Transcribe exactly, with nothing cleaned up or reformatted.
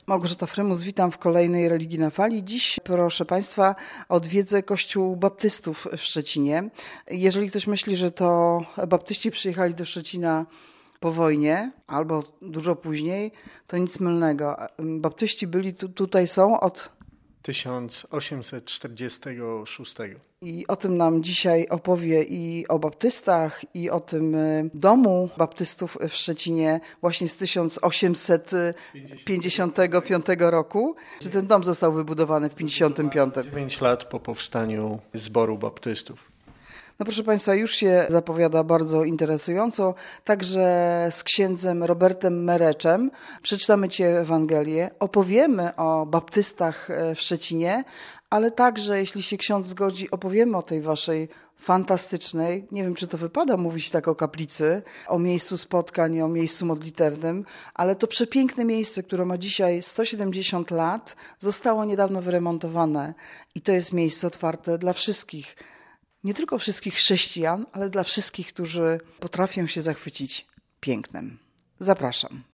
Małgorzata Frymus, witam w kolejnej Religii na Fali. Dziś, proszę Państwa, odwiedzę Kościół Baptystów w Szczecinie. Jeżeli ktoś myśli, że to baptyści przyjechali do Szczecina po wojnie albo dużo później, to nic mylnego. Baptyści byli tu, tutaj są od tysiąc osiemset czterdziestego szóstego. I o tym nam dzisiaj opowie i o baptystach, i o tym domu baptystów w Szczecinie właśnie z tysiąc osiemset pięćdziesiątego piątego roku. Czy ten dom został wybudowany w pięćdziesiątym piątym? dziewięć lat po powstaniu zboru baptystów. No proszę Państwa, już się zapowiada bardzo interesująco. Także z księdzem Robertem Mereczem przeczytamy Ci Ewangelię, opowiemy o baptystach w Szczecinie, ale także, jeśli się ksiądz zgodzi, opowiemy o tej Waszej fantastycznej, nie wiem, czy to wypada mówić tak o kaplicy, o miejscu spotkań, o miejscu modlitewnym, ale to przepiękne miejsce, które ma dzisiaj sto siedemdziesiąt lat, zostało niedawno wyremontowane i to jest miejsce otwarte dla wszystkich. Nie tylko wszystkich chrześcijan, ale dla wszystkich, którzy potrafią się zachwycić pięknem. Zapraszam.